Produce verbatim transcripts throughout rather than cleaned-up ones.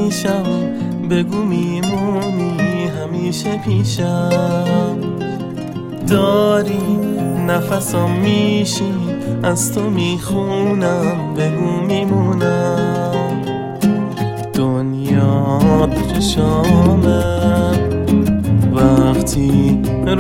پیشم، بگو میمونی همیشه پیشم. داری نفسم میشی، از تو میخونم، بگو میمونم. دنیا تو چشامه وقتی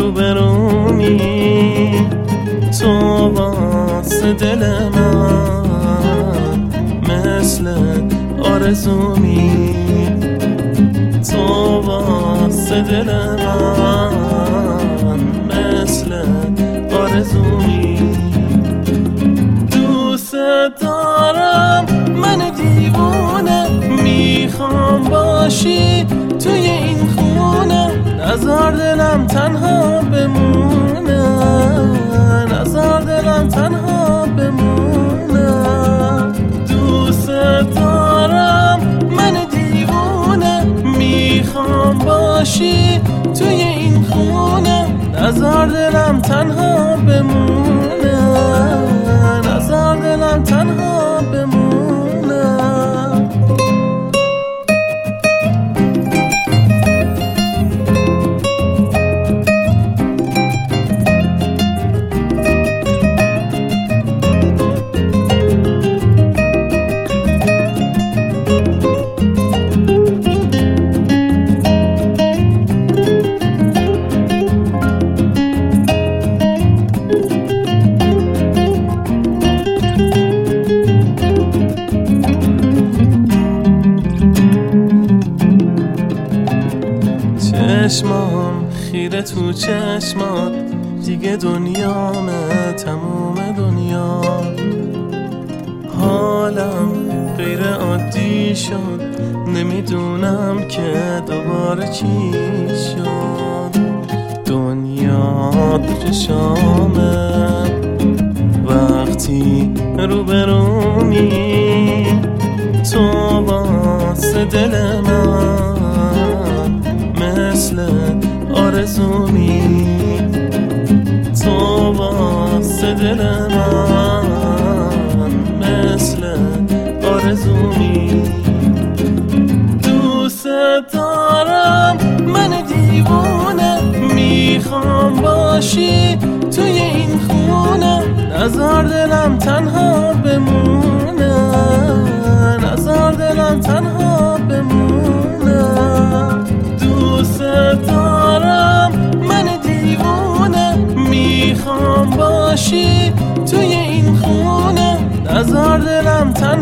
روبرومی، تو واسه دل من مثل آرزومی، تو واسه دل من مثل آرزومی. دوست دارم من دیوونه، میخوام باشی توی این خونه، نذار دلم تنها بمونه، نذار دلم تنها بمونه. دوست دارم من دیوونه، میخوام باشی توی این خونه، نذار دلم تنها بمونه، نذار دلم تنها بمونه. چشمام خیره تو چشمات، دیگه دنیامه تموم دنیا. حالم غیر عادی شد، نمیدونم که دوباره چی شد. دنیا تو چشامه وقتی روبرومی، تو واسه دل من مثل آرزومی، تو واسه دل من مثل آرزومی. دوست دارم من دیوونه، میخوام باشی توی این خونه، نذار دلم تنها بمونه، نذار دلم تنها بمونه. دوست دارم من دیوونه، میخوام باشی توی این خونه، نذار دلم تنها